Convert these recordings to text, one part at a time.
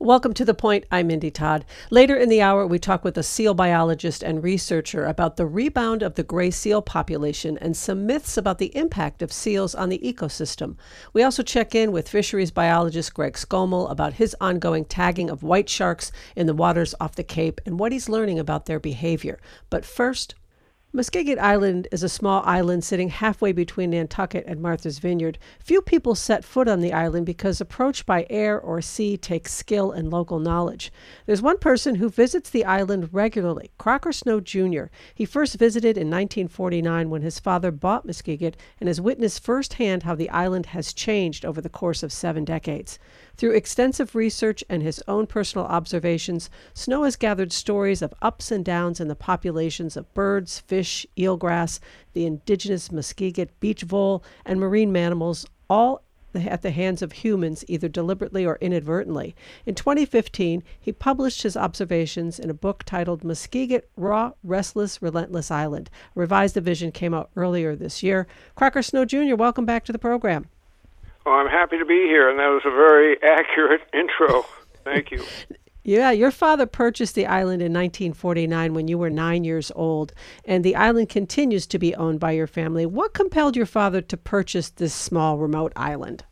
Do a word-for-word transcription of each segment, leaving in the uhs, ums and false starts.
Welcome to The Point. I'm Mindy Todd. Later in the hour, we talk with a seal biologist and researcher about the rebound of the gray seal population and some myths about the impact of seals on the ecosystem. We also check in with fisheries biologist Greg Skomal about his ongoing tagging of white sharks in the waters off the Cape and what he's learning about their behavior. But first, Muskegit Island is a small island sitting halfway between Nantucket and Martha's Vineyard. Few people set foot on the island because approach by air or sea takes skill and local knowledge. There's one person who visits the island regularly, Crocker Snow Junior He first visited in nineteen forty-nine when his father bought Muskegit and has witnessed firsthand how the island has changed over the course of seven decades. Through extensive research and his own personal observations, Snow has gathered stories of ups and downs in the populations of birds, fish, eelgrass, the indigenous Muskegit beach vole, and marine mammals, all at the hands of humans, either deliberately or inadvertently. In twenty fifteen, he published his observations in a book titled Muskegit, Raw, Restless, Relentless Island. A revised edition came out earlier this year. Crocker Snow Junior, welcome back to the program. Well, I'm happy to be here, and that was a very accurate intro. Thank you. Yeah, your father purchased the island in nineteen forty-nine when you were nine years old, and the island continues to be owned by your family. What compelled your father to purchase this small, remote island?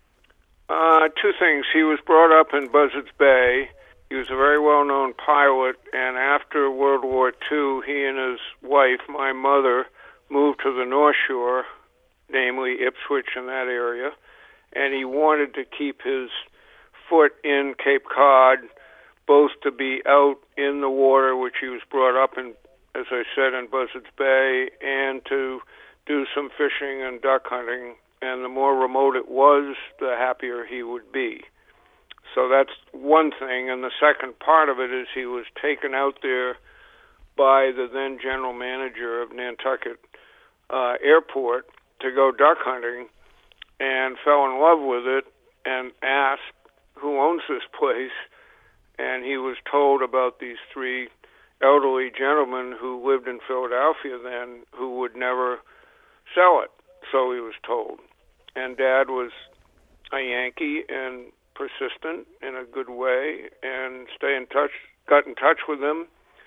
Uh, two things. He was brought up in Buzzards Bay. He was a very well-known pilot, and after World War Two, he and his wife, my mother, moved to the North Shore, namely Ipswich in that area. And he wanted to keep his foot in Cape Cod, both to be out in the water, which he was brought up in, as I said, in Buzzards Bay, and to do some fishing and duck hunting. And the more remote it was, the happier he would be. So that's one thing. And the second part of it is he was taken out there by the then general manager of Nantucket uh, Airport to go duck hunting, and fell in love with it and asked who owns this place, and he was told about these three elderly gentlemen who lived in Philadelphia then who would never sell it, so he was told. And Dad was a Yankee and persistent in a good way and stay in touch, got in touch with them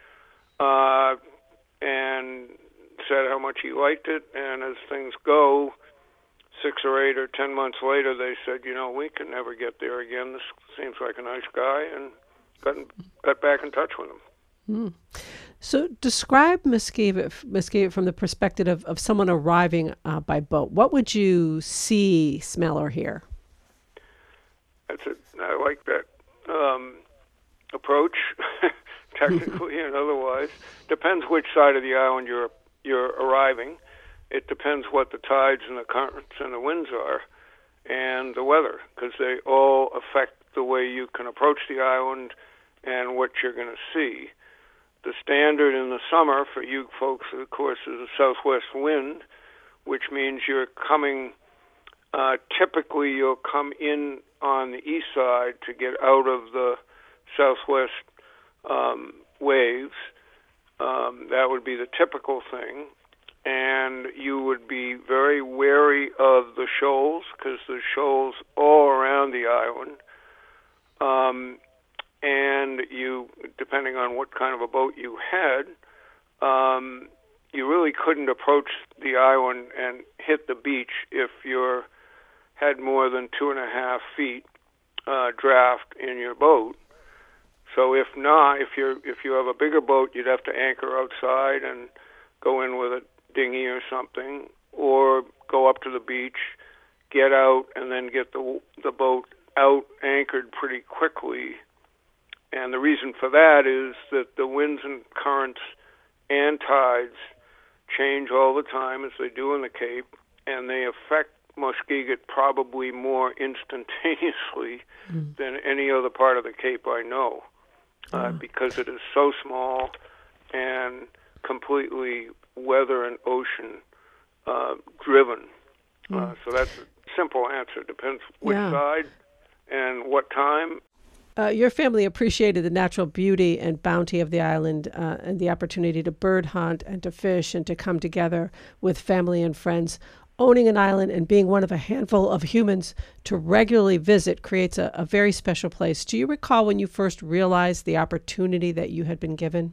uh, and said how much he liked it, and as things go, Six or eight or ten months later, they said, you know, we can never get there again. This seems like a nice guy, and got, in, got back in touch with him. Mm. So describe Muskegit, Muskegit from the perspective of, of someone arriving uh, by boat. What would you see, smell, or hear? That's a, I like that um, approach, technically and otherwise. Depends which side of the island you're you're arriving. It depends what the tides and the currents and the winds are and the weather, because they all affect the way you can approach the island and what you're going to see. The standard in the summer for you folks, of course, is a southwest wind, which means you're coming, uh, typically you'll come in on the east side to get out of the southwest um, waves. Um, that would be the typical thing. And you would be very wary of the shoals, because there's shoals all around the island. Um, and you, depending on what kind of a boat you had, um, you really couldn't approach the island and hit the beach if you had more than two and a half feet uh, draft in your boat. So if not, if you're if you have a bigger boat, you'd have to anchor outside and go in with a dinghy or something, or go up to the beach, get out, and then get the the boat out anchored pretty quickly. And the reason for that is that the winds and currents and tides change all the time, as they do in the Cape, and they affect Muskegit probably more instantaneously mm. than any other part of the Cape I know, uh, mm. because it is so small and completely weather and ocean uh, driven. Mm. Uh, so that's a simple answer. Depends which yeah. side and what time. Uh, your family appreciated the natural beauty and bounty of the island uh, and the opportunity to bird hunt and to fish and to come together with family and friends. Owning an island and being one of a handful of humans to regularly visit creates a, a very special place. Do you recall when you first realized the opportunity that you had been given?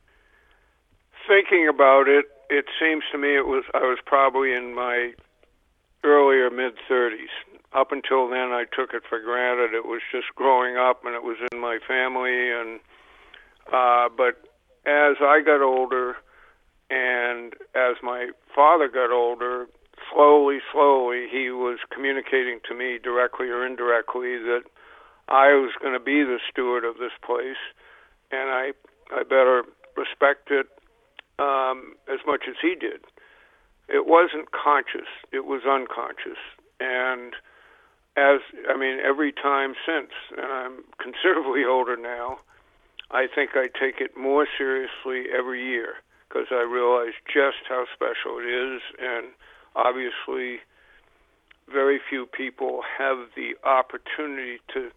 Thinking about it, it seems to me it was I was probably in my earlier mid-thirties. Up until then, I took it for granted. It was just growing up, and it was in my family. And uh, but as I got older, and as my father got older, slowly, slowly, he was communicating to me directly or indirectly that I was going to be the steward of this place, and I I better respect it um, as much as he did. It wasn't conscious; it was unconscious, and as I mean, every time since, and I'm considerably older now, I think I take it more seriously every year because I realize just how special it is, and obviously very few people have the opportunity to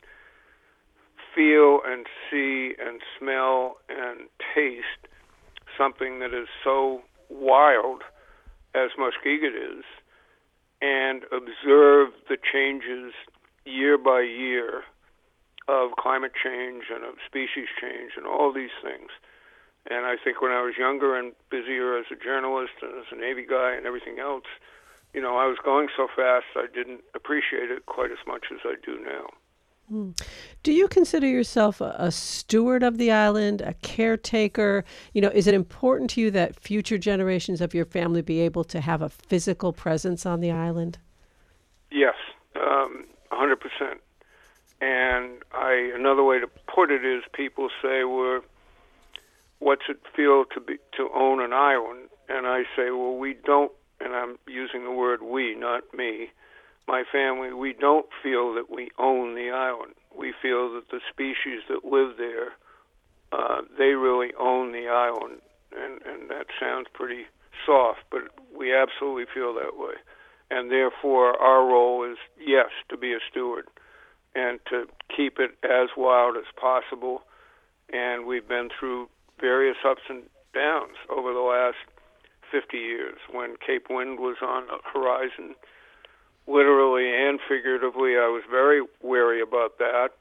feel and see and smell and taste something that is so wild as Muskeget is, and observe the changes year by year of climate change and of species change and all these things. And I think when I was younger and busier as a journalist and as a Navy guy and everything else, you know, I was going so fast I didn't appreciate it quite as much as I do now. Hmm. Do you consider yourself a, a steward of the island, a caretaker? You know, is it important to you that future generations of your family be able to have a physical presence on the island? Yes, um, one hundred percent. And I, another way to put it is people say, well, what's it feel to be to own an island? And I say, well, we don't, and I'm using the word we, not me, my family, we don't feel that we own the island. We feel that the species that live there, uh, they really own the island. And, and that sounds pretty soft, but we absolutely feel that way. And therefore, our role is, yes, to be a steward and to keep it as wild as possible. And we've been through various ups and downs over the last fifty years. When Cape Wind was on the horizon, literally and figuratively, I was very wary about that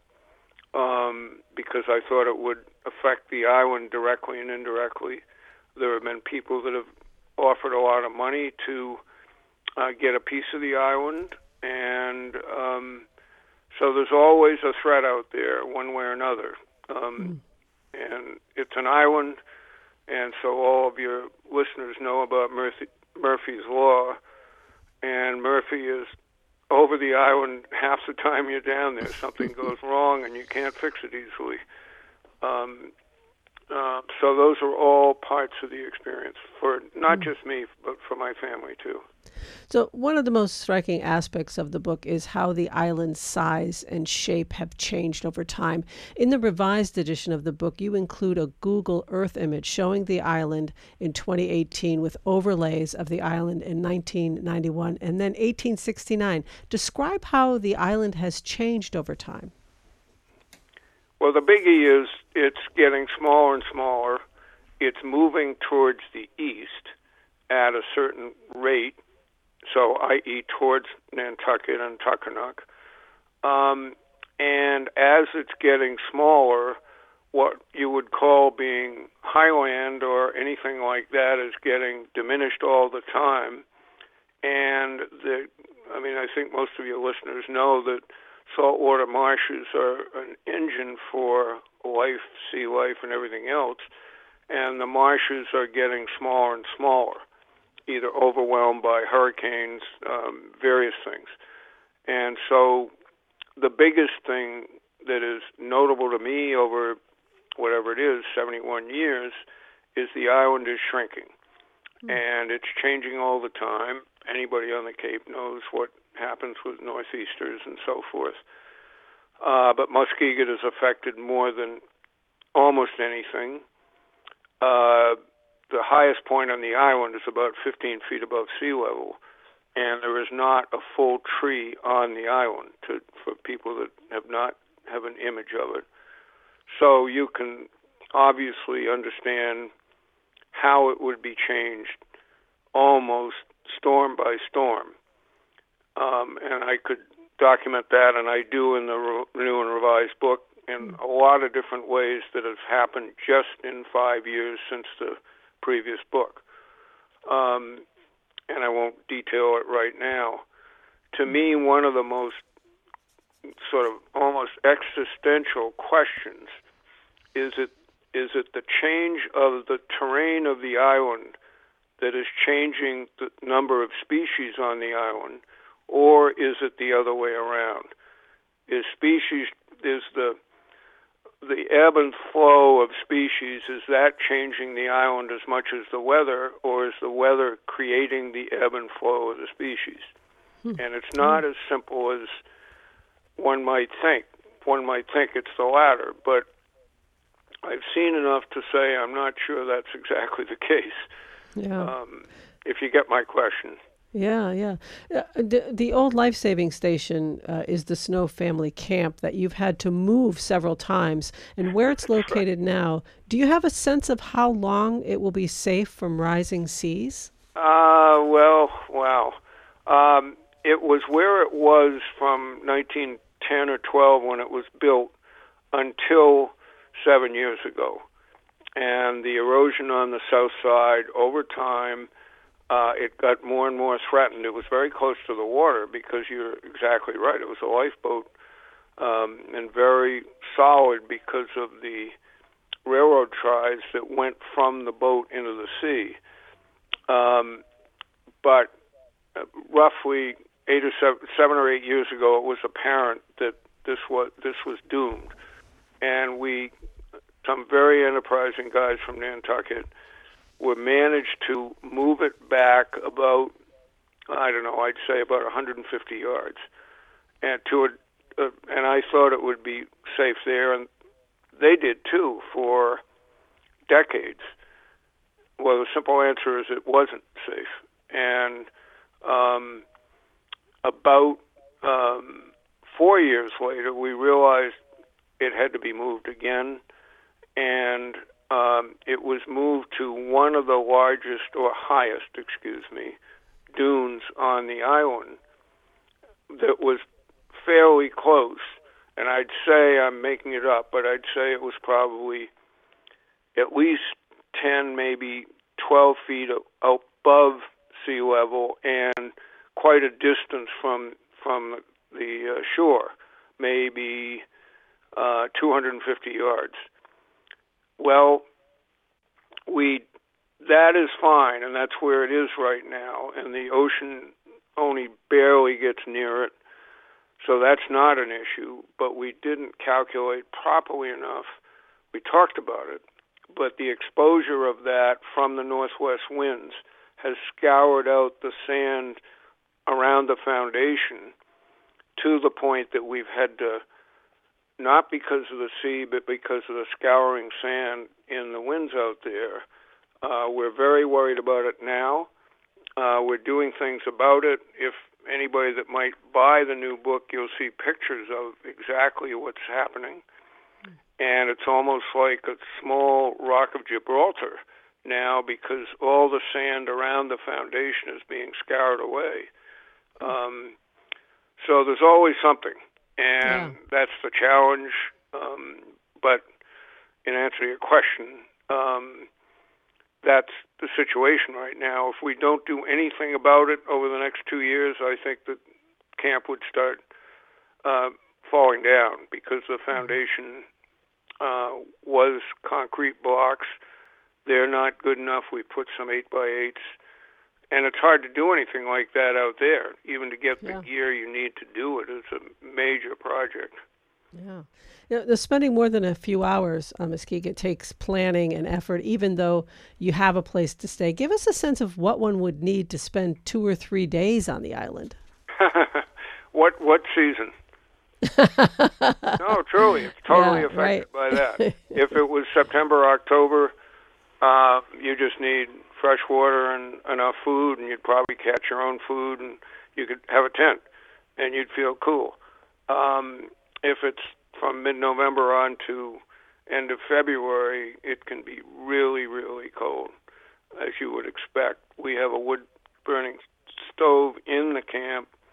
um, because I thought it would affect the island directly and indirectly. There have been people that have offered a lot of money to uh, get a piece of the island, and um, so there's always a threat out there, one way or another. Um, mm. And it's an island, and so all of your listeners know about Murphy, Murphy's Law, and Murphy is over the island half the time you're down there. Something goes wrong, and you can't fix it easily. Um, uh, so those are all parts of the experience, for not mm. just me, but for my family, too. So one of the most striking aspects of the book is how the island's size and shape have changed over time. In the revised edition of the book, you include a Google Earth image showing the island in twenty eighteen with overlays of the island in nineteen ninety-one and then eighteen sixty-nine. Describe how the island has changed over time. Well, the biggie is it's getting smaller and smaller. It's moving towards the east at a certain rate. So, that is towards Nantucket and Tuckernuck. Um, and as it's getting smaller, what you would call being highland or anything like that is getting diminished all the time. And, the, I mean, I think most of your listeners know that saltwater marshes are an engine for life, sea life, and everything else. And the marshes are getting smaller and smaller, either overwhelmed by hurricanes, um, various things. And so the biggest thing that is notable to me over whatever it is, seventy-one years, is the island is shrinking. Mm. And it's changing all the time. Anybody on the Cape knows what happens with northeasters and so forth. Uh, but Muskeget is affected more than almost anything. Uh, The highest point on the island is about fifteen feet above sea level, and there is not a full tree on the island to, for people that have not have an image of it. So you can obviously understand how it would be changed almost storm by storm. um, and I could document that, and I do in the re- new and revised book, in a lot of different ways that have happened just in five years since the previous book. Um, and I won't detail it right now. To me, one of the most sort of almost existential questions is it is it the change of the terrain of the island that is changing the number of species on the island, or is it the other way around? Is species is the the ebb and flow of species, is that changing the island as much as the weather, or is the weather creating the ebb and flow of the species? Hmm. And it's not hmm. as simple as one might think. One might think it's the latter, but I've seen enough to say I'm not sure that's exactly the case. Yeah. Um, if you get my question. Yeah, yeah. Uh, the, the old life-saving station uh, is the Snow Family Camp that you've had to move several times. And where it's located right. now, do you have a sense of how long it will be safe from rising seas? Uh, well, wow. Um, it was where it was from nineteen ten or twelve when it was built until seven years ago. And the erosion on the south side over time, Uh, it got more and more threatened. It was very close to the water because you're exactly right. It was a lifeboat, um, and very solid because of the railroad ties that went from the boat into the sea. Um, but uh, roughly eight or seven, seven or eight years ago, it was apparent that this was this was doomed, and we, some very enterprising guys from Nantucket, we managed to move it back about, I don't know, I'd say about one hundred fifty yards, and to a, uh, and I thought it would be safe there, and they did too for decades. Well, the simple answer is it wasn't safe, and um, about um, four years later, we realized it had to be moved again, and Um, it was moved to one of the largest, or highest, excuse me, dunes on the island that was fairly close. And I'd say, I'm making it up, but I'd say it was probably at least ten, maybe twelve feet above sea level and quite a distance from, from the uh, shore, maybe uh, two hundred fifty yards. Well, we that is fine, and that's where it is right now, and the ocean only barely gets near it, so that's not an issue, but we didn't calculate properly enough. We talked about it, but the exposure of that from the northwest winds has scoured out the sand around the foundation to the point that we've had to, not because of the sea, but because of the scouring sand in the winds out there. Uh, we're very worried about it now. Uh, we're doing things about it. If anybody that might buy the new book, you'll see pictures of exactly what's happening. And it's almost like a small Rock of Gibraltar now because all the sand around the foundation is being scoured away. Um, so there's always something. And yeah. that's the challenge. Um, but in answer to your question, um, that's the situation right now. If we don't do anything about it over the next two years, I think that camp would start uh, falling down because the foundation uh, was concrete blocks. They're not good enough. We put some eight by eights. And it's hard to do anything like that out there. Even to get the yeah. gear you need to do it is a major project. Yeah. You know, spending more than a few hours on Muskegon takes planning and effort, even though you have a place to stay. Give us a sense of what one would need to spend two or three days on the island. what what season? No, truly, it's totally yeah, affected right. by that. If it was September, October, uh, you just need fresh water and enough food, and you'd probably catch your own food, and you could have a tent, and you'd feel cool. Um, if it's from mid-November on to end of February, it can be really, really cold, as you would expect. We have a wood-burning stove in the camp,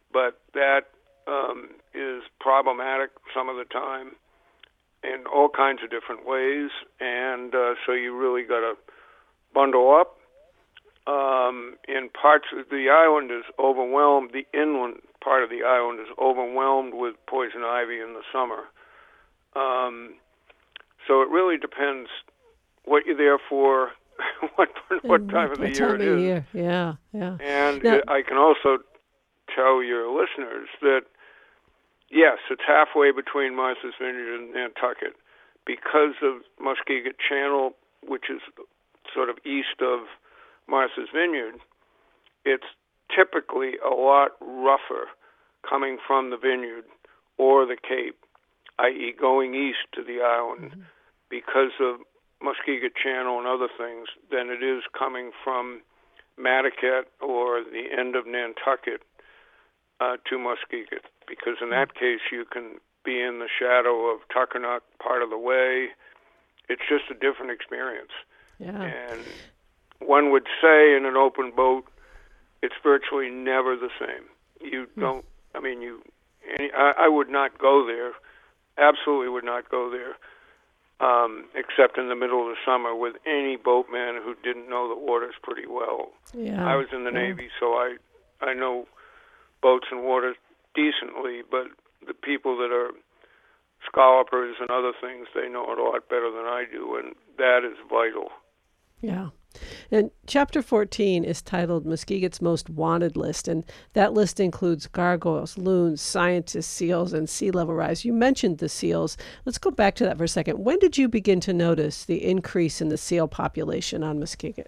but that um, is problematic some of the time in all kinds of different ways, and uh, so you really got to bundle up. Um, in parts of the island is overwhelmed, the inland part of the island is overwhelmed with poison ivy in the summer. Um, so it really depends what you're there for, what what time of the what year time it of is. year? Yeah, yeah. And Now, it, I can also tell your listeners that, yes, it's halfway between Martha's Vineyard and Nantucket. Because of Muskeget Channel, which is sort of east of Martha's Vineyard, it's typically a lot rougher coming from the vineyard or the Cape, that is going east to the island, mm-hmm. because of Muskeget Channel and other things, than it is coming from Madaket or the end of Nantucket uh, to Muskeget, because in that case you can be in the shadow of Tuckernuck part of the way. It's just a different experience. Yeah. And one would say in an open boat, it's virtually never the same. You don't, I mean, you. Any, I, I would not go there, absolutely would not go there, um, except in the middle of the summer with any boatman who didn't know the waters pretty well. Yeah. I was in the yeah. Navy, so I, I know boats and water decently, but the people that are scallopers and other things, they know it a lot better than I do, and that is vital. Yeah. And chapter fourteen is titled Muskeget's Most Wanted List, and that list includes gargoyles, loons, scientists, seals, and sea level rise. You mentioned the seals. Let's go back to that for a second. When did you begin to notice the increase in the seal population on Muskeget?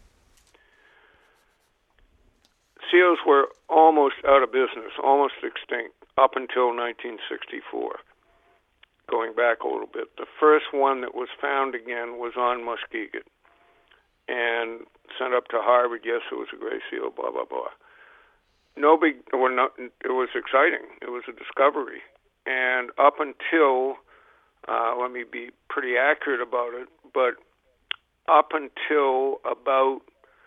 Seals were almost out of business, almost extinct, up until nineteen sixty-four, going back a little bit. The first one that was found again was on Muskeget and sent up to Harvard. Yes, it was a gray seal, blah, blah, blah. No big, well, not, it was exciting. It was a discovery. And up until, uh, let me be pretty accurate about it, but up until about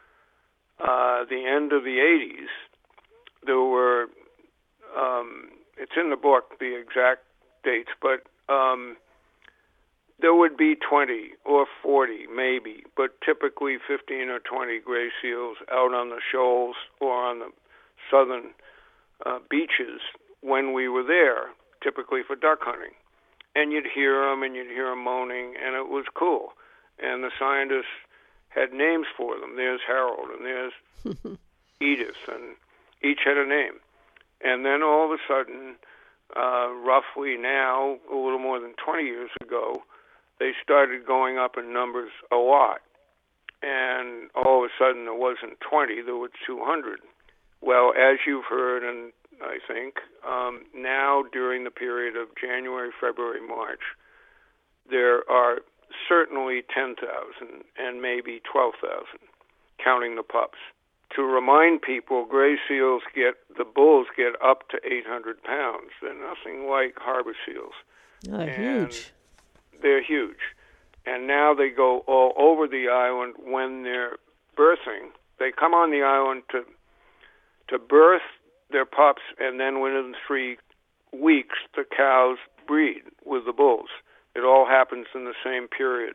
uh, the end of the eighties, there were, um, it's in the book, the exact dates, but um, there would be twenty or forty, maybe, but typically fifteen or twenty gray seals out on the shoals or on the southern uh, beaches when we were there, typically for duck hunting. And you'd hear them, and you'd hear them moaning, and it was cool. And the scientists had names for them. There's Harold, and there's Edith, and each had a name. And then all of a sudden, uh, roughly now, a little more than twenty years ago, they started going up in numbers a lot. And all of a sudden there wasn't twenty, there were two hundred. Well, as you've heard, and I think, um, now during the period of January, February, March, there are certainly ten thousand and maybe twelve thousand, counting the pups. To remind people, gray seals get, the bulls get up to eight hundred pounds. They're nothing like harbor seals. Oh, huge. They're huge. And now they go all over the island when they're birthing. They come on the island to to birth their pups, and then within three weeks, the cows breed with the bulls. It all happens in the same period.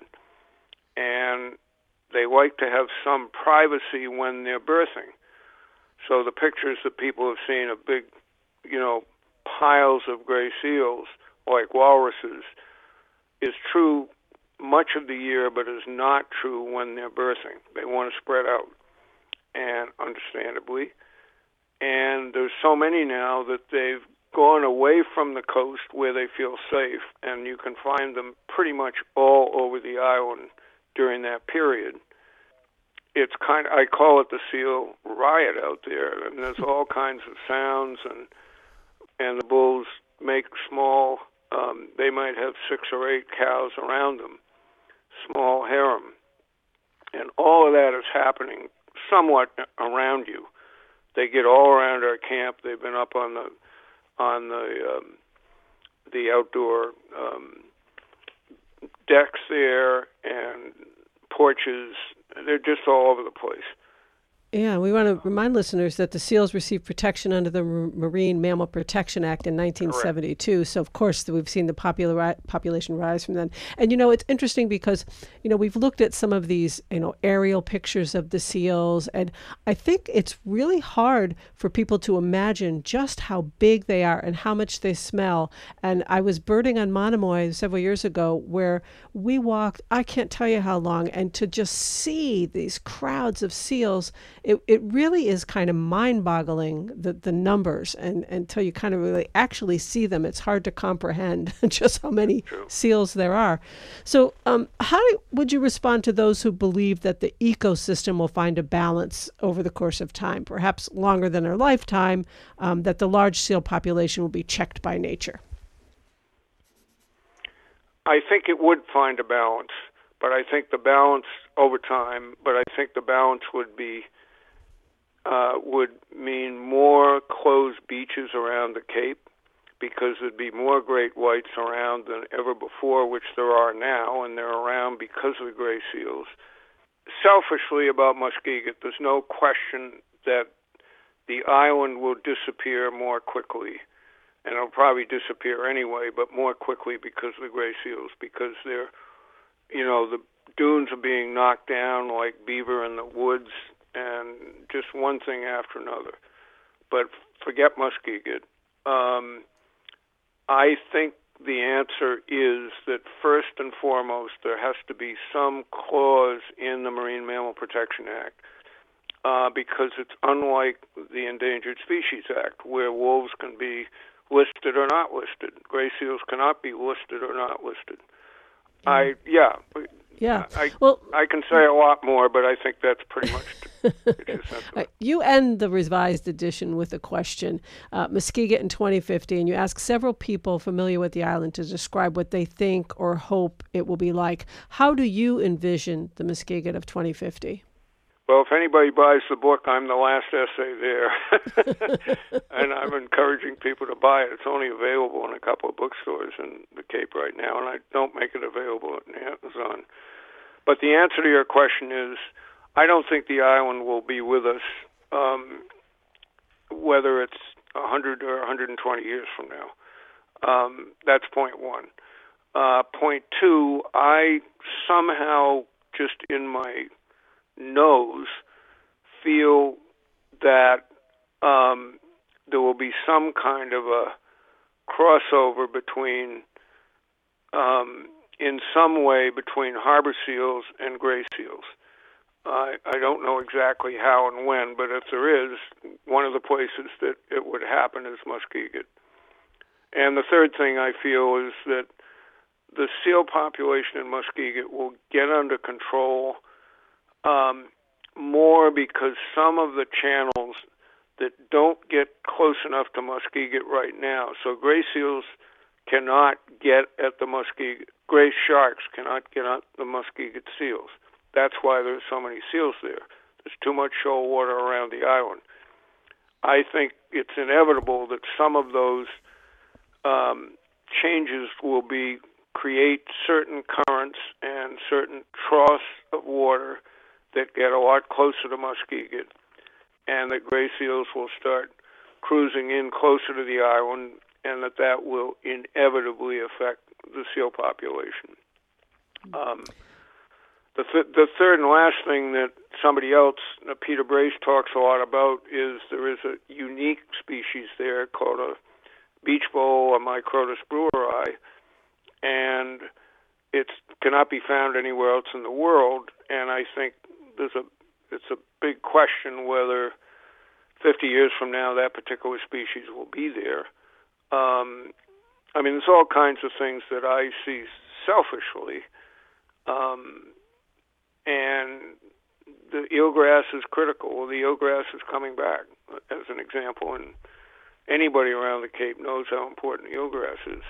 And they like to have some privacy when they're birthing. So the pictures that people have seen of big, you know, piles of gray seals, like walruses, is true much of the year, but is not true when they're birthing. They want to spread out, and understandably. And there's so many now that they've gone away from the coast where they feel safe, and you can find them pretty much all over the island during that period. It's kind of, I call it the seal riot out there, and there's all kinds of sounds, and and the bulls make small, um, they might have six or eight cows around them, small harem. And all of that is happening somewhat around you. They get all around our camp. They've been up on the on the um, the outdoor um, decks there and porches. They're just all over the place. Yeah, we want to remind listeners that the seals received protection under the Marine Mammal Protection Act in nineteen seventy-two. Correct. So, of course, we've seen the popular population rise from then. And, you know, it's interesting because, you know, we've looked at some of these, you know, aerial pictures of the seals. And I think it's really hard for people to imagine just how big they are and how much they smell. And I was birding on Monomoy several years ago where we walked, I can't tell you how long, and to just see these crowds of seals, It it really is kind of mind-boggling, the, the numbers, and until you kind of really actually see them, it's hard to comprehend just how many True. seals there are. So um, how do, would you respond to those who believe that the ecosystem will find a balance over the course of time, perhaps longer than our lifetime, um, that the large seal population will be checked by nature? I think it would find a balance, but I think the balance over time, but I think the balance would be Uh, would mean more closed beaches around the Cape, because there'd be more great whites around than ever before, which there are now, and they're around because of the gray seals. Selfishly about Muskeget, there's no question that the island will disappear more quickly, and it'll probably disappear anyway, but more quickly because of the gray seals, because they're, you know, the dunes are being knocked down like beaver in the woods, and just one thing after another. But forget Muskeget. Um, I think the answer is that first and foremost, there has to be some clause in the Marine Mammal Protection Act, uh, because it's unlike the Endangered Species Act, where wolves can be listed or not listed. Gray seals cannot be listed or not listed. Mm. I, yeah. Yeah. I, well, I can say a lot more, but I think that's pretty much uh, you end the revised edition with a question. Uh, Muskeget in twenty fifty, and you ask several people familiar with the island to describe what they think or hope it will be like. How do you envision the Muskeget of twenty fifty? Well, if anybody buys the book, I'm the last essay there. And I'm encouraging people to buy it. It's only available in a couple of bookstores in the Cape right now, and I don't make it available on Amazon. But the answer to your question is, I don't think the island will be with us, um, whether it's one hundred or one hundred twenty years from now. Um, that's point one. Uh, point two, I somehow just in my nose feel that um, there will be some kind of a crossover between, um, in some way, between harbor seals and gray seals. I, I don't know exactly how and when, but if there is, one of the places that it would happen is Muskeget. And the third thing I feel is that the seal population in Muskeget will get under control um, more because some of the channels that don't get close enough to Muskeget right now, so gray seals cannot get at the Muskeget, gray sharks cannot get at the Muskeget seals. That's why there's so many seals there. There's too much shoal water around the island. I think it's inevitable that some of those um, changes will be create certain currents and certain troughs of water that get a lot closer to Muskeget, and that gray seals will start cruising in closer to the island, and that that will inevitably affect the seal population. Um, the, th- the third and last thing that somebody else, uh, Peter Brace, talks a lot about is there is a unique species there called a beach bowl, a Microtus breweri, and it cannot be found anywhere else in the world. And I think there's a it's a big question whether fifty years from now that particular species will be there. Um, I mean, there's all kinds of things that I see selfishly, um, and the eelgrass is critical. Well, the eelgrass is coming back, as an example, and anybody around the Cape knows how important eelgrass is.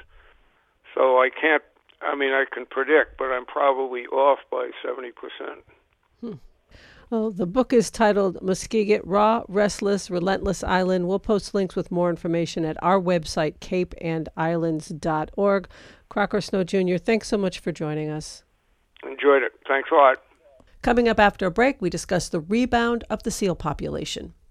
So I can't, I mean, I can predict, but I'm probably off by seventy percent. Hmm. Well, the book is titled Muskeget, Raw, Restless, Relentless Island. We'll post links with more information at our website, cape and islands dot org. Crocker Snow Junior, thanks so much for joining us. Enjoyed it. Thanks a lot. Coming up after a break, we discuss the rebound of the seal population.